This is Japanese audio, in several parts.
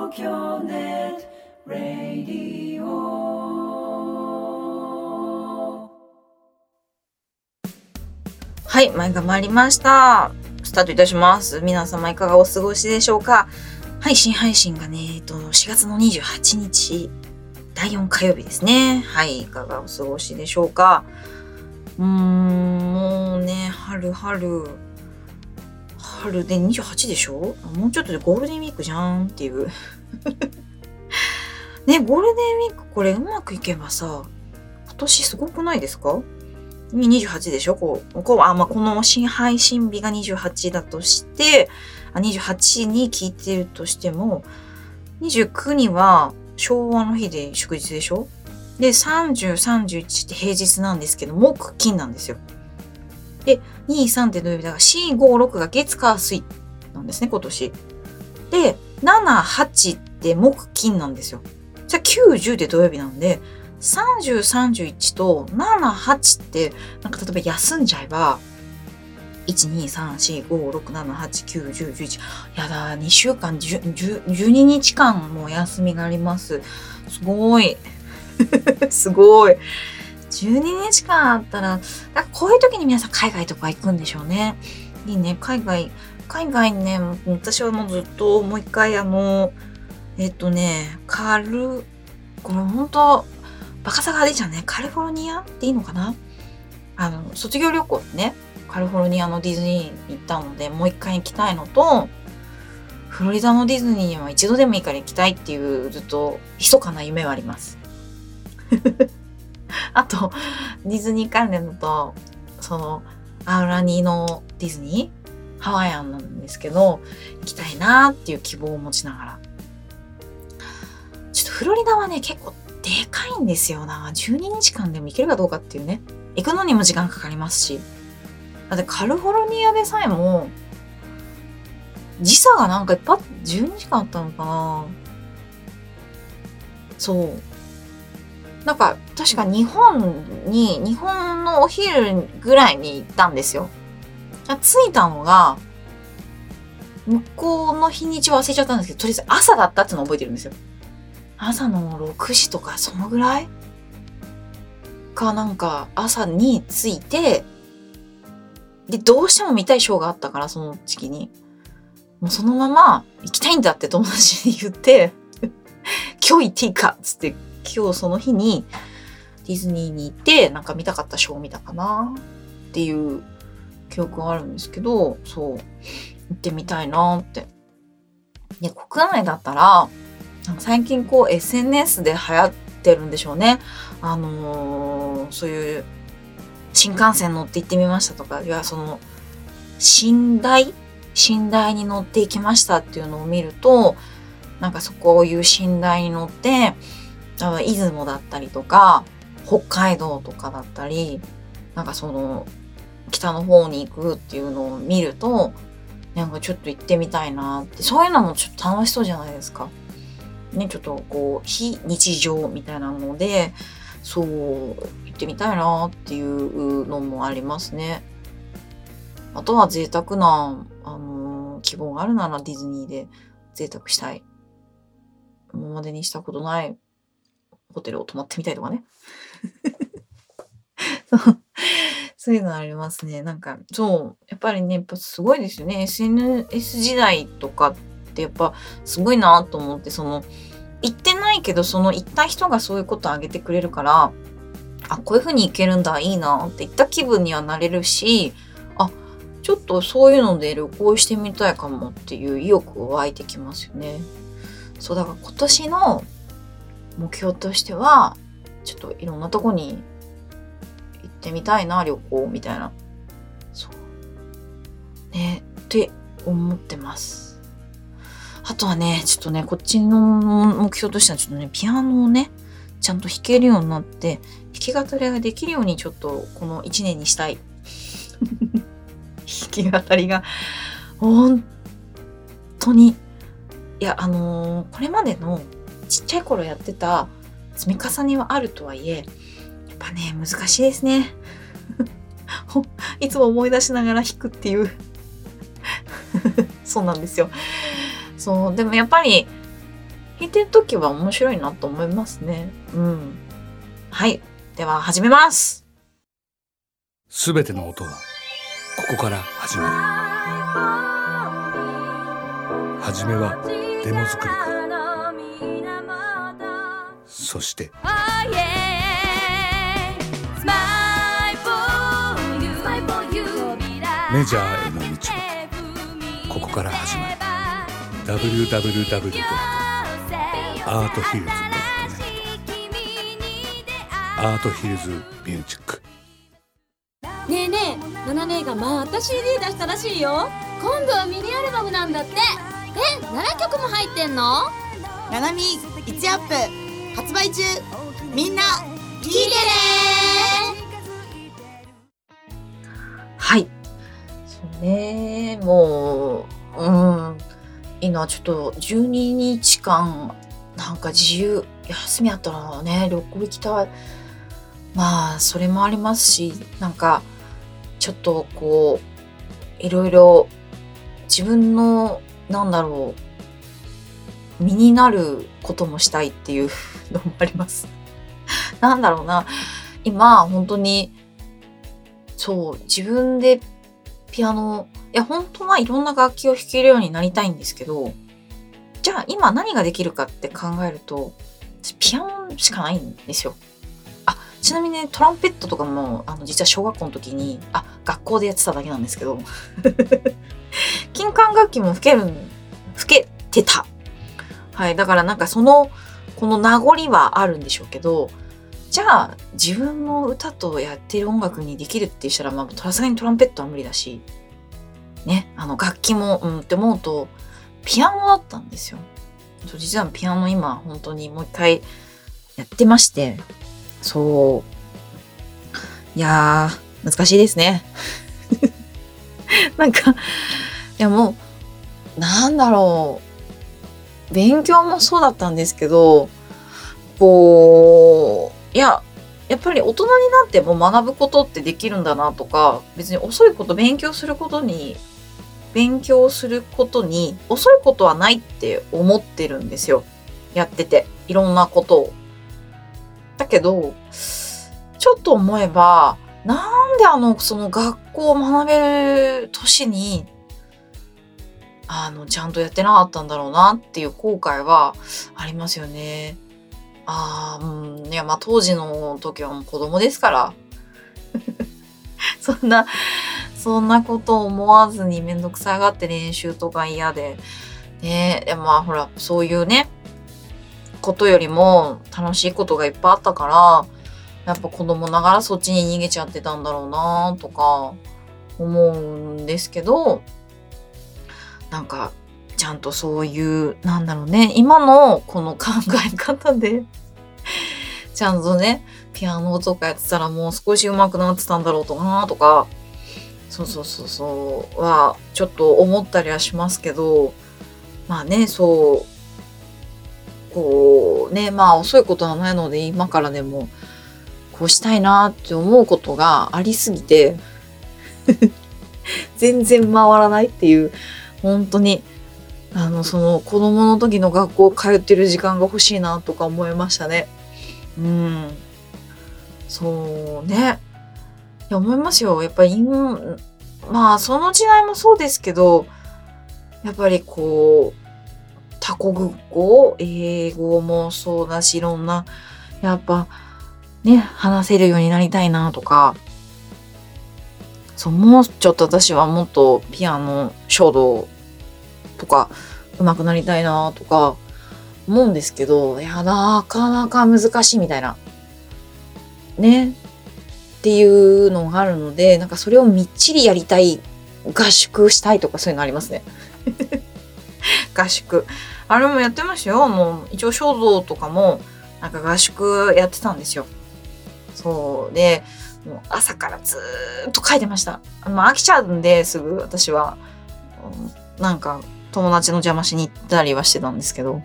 東京ネットラディオ。はい、前が参りました。スタートいたします。皆様いかがお過ごしでしょうか。はい、新配信がね、4月の28日、第4火曜日ですね。はい、いかがお過ごしでしょうか。もうね、春で28でしょ？もうちょっとでゴールデンウィークじゃんっていう。ね、ゴールデンウィークこれうまくいけばさ、今年すごくないですか？28でしょ？この新配信日が28だとして、28に聞いてるとしても、29には昭和の日で祝日でしょ？で、30、31って平日なんですけど、木、金なんですよ。で、2、3って土曜日だから、4、5、6が月、火、水なんですね、今年。で、7、8って木、金なんですよ。じゃあ9、10で土曜日なんで、30、31と7、8って、なんか例えば休んじゃえば、1、2、3、4、5、6、7、8、9、10、11。やだ、2週間、12日間も休みがあります。すごい。すごい。12日間あったら、こういう時に皆さん海外とか行くんでしょうね。いいね、海外ね、私はもうずっともう一回これ本当バカさが出ちゃうね。カリフォルニアっていいのかな？卒業旅行でね、カリフォルニアのディズニーに行ったので、もう一回行きたいのと、フロリダのディズニーには一度でもいいから行きたいっていう、ずっと密かな夢はあります。あと、ディズニー関連だと、アウラニのディズニーハワイアンなんですけど、行きたいなっていう希望を持ちながら。ちょっとフロリダはね、結構でかいんですよな。12日間でも行けるかどうかっていうね。行くのにも時間かかりますし。だってカリフォルニアでさえも、時差がなんか12時間あったのかな。そう。なんか、確か日本のお昼ぐらいに行ったんですよ。着いたのが、向こうの日にちは忘れちゃったんですけど、とりあえず朝だったっていうのを覚えてるんですよ。朝の6時とか、そのぐらいかなんか、朝に着いて、で、どうしても見たいショーがあったから、その時期に。もうそのまま、行きたいんだって友達に言って、今日行っていいかっつって、今日その日にディズニーに行って、なんか見たかったショーを見たかなっていう記憶があるんですけど、そう、行ってみたいなって。で、国内だったら、最近SNS で流行ってるんでしょうね。そういう新幹線乗って行ってみましたとか、いや、寝台に乗って行きましたっていうのを見ると、なんかそういう寝台に乗って、出雲だったりとか、北海道とかだったり、なんか北の方に行くっていうのを見ると、なんかちょっと行ってみたいなって、そういうのもちょっと楽しそうじゃないですか。ね、ちょっと非日常みたいなので、そう、行ってみたいなっていうのもありますね。あとは贅沢な、希望があるならディズニーで贅沢したい。今までにしたことないホテルを泊まってみたいとかね。そういうのありますね。なんか、そう、やっぱりね、やっぱすごいですよね。SNS 時代とかってやっぱすごいなと思って、行ってないけど、行った人がそういうことをあげてくれるから、あ、こういう風に行けるんだ、いいなって言った気分にはなれるし、あ、ちょっとそういうので旅行してみたいかもっていう意欲湧いてきますよね。そう、だから今年の目標としては、ちょっといろんなとこに行ってみたいな、旅行みたいな。そう。ね、って思ってます。あとはね、ちょっとね、こっちの目標としてはちょっとね、ピアノをね、ちゃんと弾けるようになって、弾き語りができるようにちょっとこの1年にしたい。弾き語りが、本当に、いや、これまでのちっちゃい頃やってた積み重ねはあるとはいえ、やっぱね、難しいですね。いつも思い出しながら弾くっていうそうなんですよ。そう、でもやっぱり弾いてるときは面白いなと思いますね。はい。では始めます。 すべての音はここから始まる。はじめはデモ作りから、そしてメジャーへの道はここから始まる。 www.arthhills.net アートヒルズミュージック。 ねえねえ、ナナ姉がまた CD 出したらしいよ。今度はミニアルバムなんだって。7曲も入ってんの？ ナナミ1アップ発売中。みんな聞いてね。 はい。そうね、もう、今ちょっと12日間なんか自由休みあったらね、旅行行きたい。まあそれもありますし、なんかちょっとこういろいろ自分の身になることもしたいっていうのもあります。なんだろうな、今本当にそう自分でピアノ、本当はいろんな楽器を弾けるようになりたいんですけど、じゃあ今何ができるかって考えるとピアノしかないんですよ。ちなみにね、トランペットとかも実は小学校の時に学校でやってただけなんですけど金管楽器も吹けてた。はい、だからなんかこの名残はあるんでしょうけど、じゃあ自分の歌とやってる音楽にできるってしたら、さすがにトランペットは無理だしね、楽器もって思うとピアノだったんですよ。実はピアノ今本当にもう一回やってまして、いやー難しいですねなんかもうなんだろう、勉強もそうだったんですけど、やっぱり大人になっても学ぶことってできるんだなとか、別に遅いこと勉強することに遅いことはないって思ってるんですよ。やってていろんなことを。だけどちょっと思えば、なんでその学校を学べる年にちゃんとやってなかったんだろうなっていう後悔はありますよね。当時の時はもう子供ですからそんなことを思わずにめんどくさがって練習とか嫌でね。ほらそういうねことよりも楽しいことがいっぱいあったから、やっぱ子供ながらそっちに逃げちゃってたんだろうなとか思うんですけど、なんかちゃんとそういう今のこの考え方でちゃんとねピアノとかやってたらもう少し上手くなってたんだろうとかそうはちょっと思ったりはしますけど、遅いことはないので今からでもこうしたいなって思うことがありすぎて全然回らないっていう、本当にその子供の時の学校通ってる時間が欲しいなとか思いましたね。そうね、思いますよ。やっぱりその時代もそうですけど、やっぱり多国語、英語もそうだし、いろんなやっぱね話せるようになりたいなとか、もうちょっと私はもっとピアノ書道とか上手くなりたいなとか思うんですけど、なかなか難しいみたいなねっていうのがあるので、なんかそれをみっちりやりたい、合宿したいとかそういうのありますね合宿あれもやってましたよ。もう一応書道とかもなんか合宿やってたんですよ。そうでもう朝からずーっと書いてました。飽きちゃうんですぐ私は、なんか友達の邪魔しに行ったりはしてたんですけど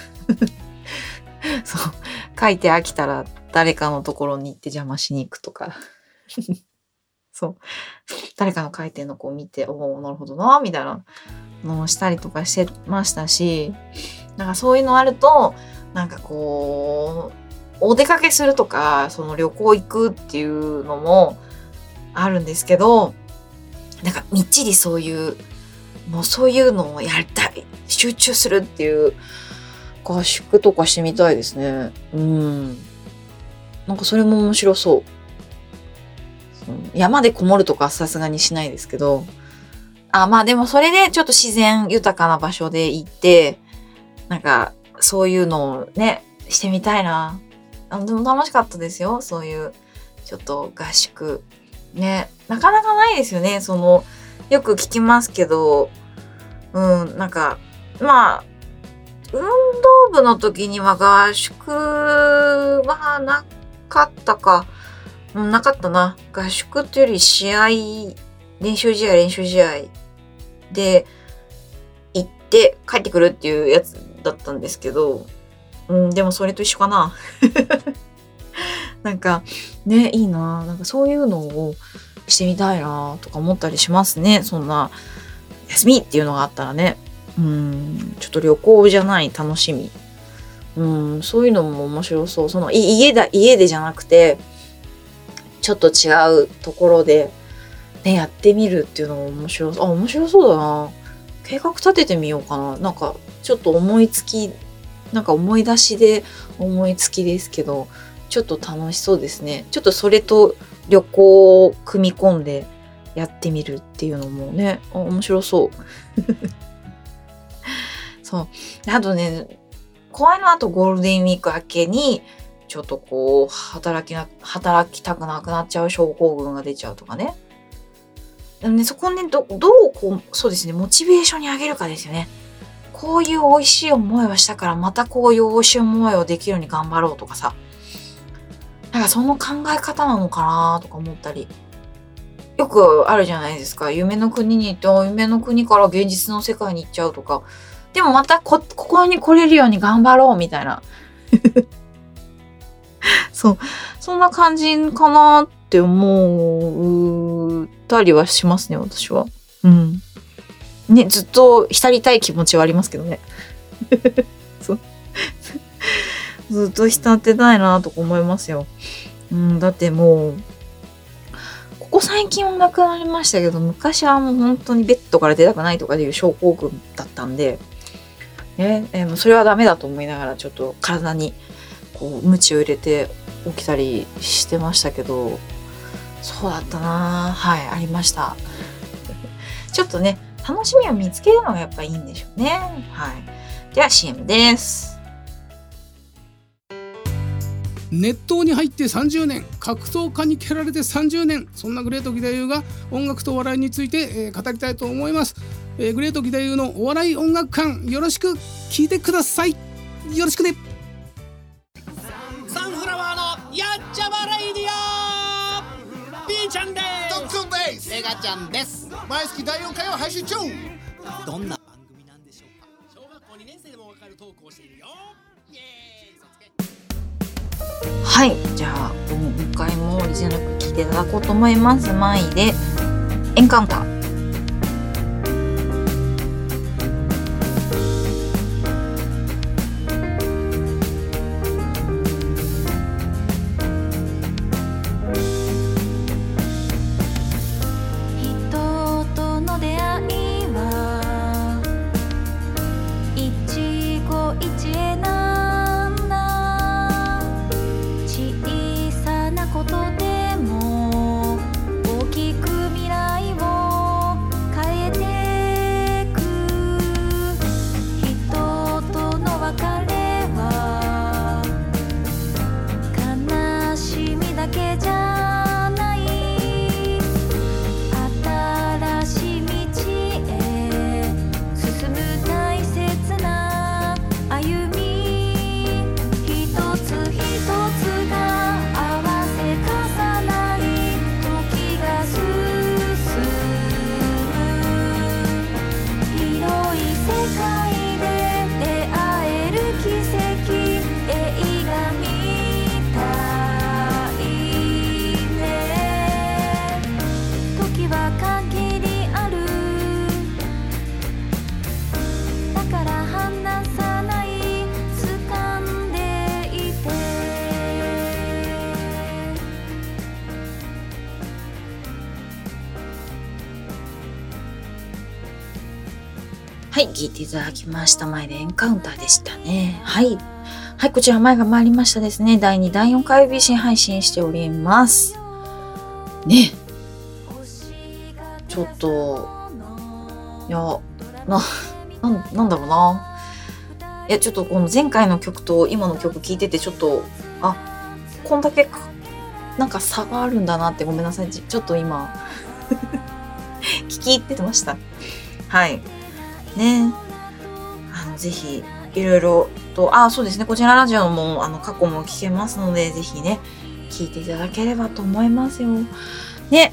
そう書いて飽きたら誰かのところに行って邪魔しに行くとかそう誰かの書いてるの見て、おおなるほどなみたいなのをしたりとかしてましたし、 なんかそういうのあると、なんかこう、お出かけするとか、その旅行行くっていうのもあるんですけど、なんかみっちりそういう、もうそういうのをやりたい、集中するっていう合宿とかしてみたいですね。なんかそれも面白そう。山でこもるとかさすがにしないですけど、まあでもそれでちょっと自然豊かな場所で行って、なんかそういうのをね、してみたいな。でも楽しかったですよ。そういうちょっと合宿。ね、なかなかないですよね。よく聞きますけど、なんか、まあ、運動部の時には合宿はなかったか。なかったな。合宿っていうより練習試合で行って帰ってくるっていうやつだったんですけど、でもそれと一緒かな。なんかね、いいな。なんかそういうのをしてみたいなとか思ったりしますね。そんな休みっていうのがあったらね。ちょっと旅行じゃない楽しみ。そういうのも面白そう。家でじゃなくて、ちょっと違うところで、ね、やってみるっていうのも面白そう。面白そうだな。計画立ててみようかな。なんか、ちょっと思い出しで思いつきですけど、ちょっと楽しそうですね。ちょっとそれと旅行を組み込んでやってみるっていうのもね、面白そう。そう。あとね、怖いのあとゴールデンウィーク明けに、ちょっとこう、働きたくなくなっちゃう症候群が出ちゃうとかね。でもね、そこをね、どうそうですね、モチベーションに上げるかですよね。こういう美味しい思いをしたから、またこういう美味しい思いをできるように頑張ろうとかさ。なんかその考え方なのかなとか思ったり。よくあるじゃないですか。夢の国に行って、夢の国から現実の世界に行っちゃうとか。でもまたここに来れるように頑張ろうみたいな。そう。そんな感じかなって思ったりはしますね、私は。ね、ずっと浸りたい気持ちはありますけどね。そう。ずっと浸ってたいなとか思いますよ。だってもう、ここ最近はなくなりましたけど、昔はもう本当にベッドから出たくないとかいう症候群だったんで、ね、それはダメだと思いながらちょっと体にこう鞭を入れて起きたりしてましたけど、そうだったな。はい、ありました。ちょっとね、楽しみを見つけるのがやっぱいいんでしょうね。はい。では CM です。 熱湯に入って30年、格闘家に蹴られて30年、そんなグレート義太夫が音楽とお笑いについて、語りたいと思います。グレート義太夫のお笑い音楽館、よろしく聞いてください。よろしくね。 サンフラワーのやっちゃまレイディオ、 B ちゃんです。 ドックンです。 メガちゃんです。 毎月第4回を配信中。 どんな番組なんでしょうか。小学校2年生でもわかるトークをしているよ。イエーイ、そつけ。 はい、じゃあ今回もオリジナル聞いていただこうと思います。マイでエンカウンター。 小さなことでも大きく未来をはい、聞いていただきました。前でエンカウンターでしたね。はい。はい、こちら前が回りましたですね。第2、第4回 BC 配信しております。ね。ちょっと、いや、なんだろうな。いや、ちょっとこの前回の曲と今の曲聴いててちょっと、こんだけなんか差があるんだなって、ごめんなさい。ちょっと今、聞き入ってました。はい。ね。ぜひ、いろいろと、そうですね。こちらラジオも、過去も聞けますので、ぜひね、聞いていただければと思いますよ。ね。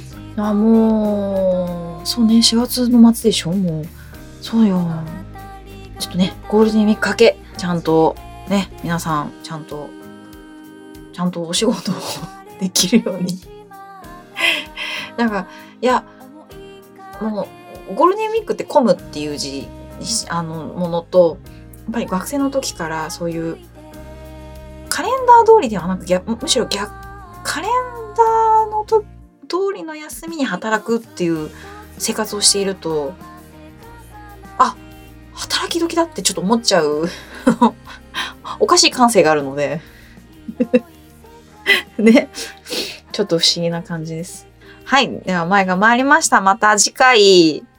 もう、そうね、4月の末でしょ、もう。そうよ。ちょっとね、ゴールデンウィーク明け、ちゃんと、ね、皆さん、ちゃんとお仕事をできるように。なんか、いや、もう、ゴールデンウィークって混むっていう字、ものと、やっぱり学生の時からそういう、カレンダー通りではなく、むしろカレンダーの通りの休みに働くっていう生活をしていると、働き時だってちょっと思っちゃうおかしい感性があるのでね、ちょっと不思議な感じです。はい、では前が回りました。また次回。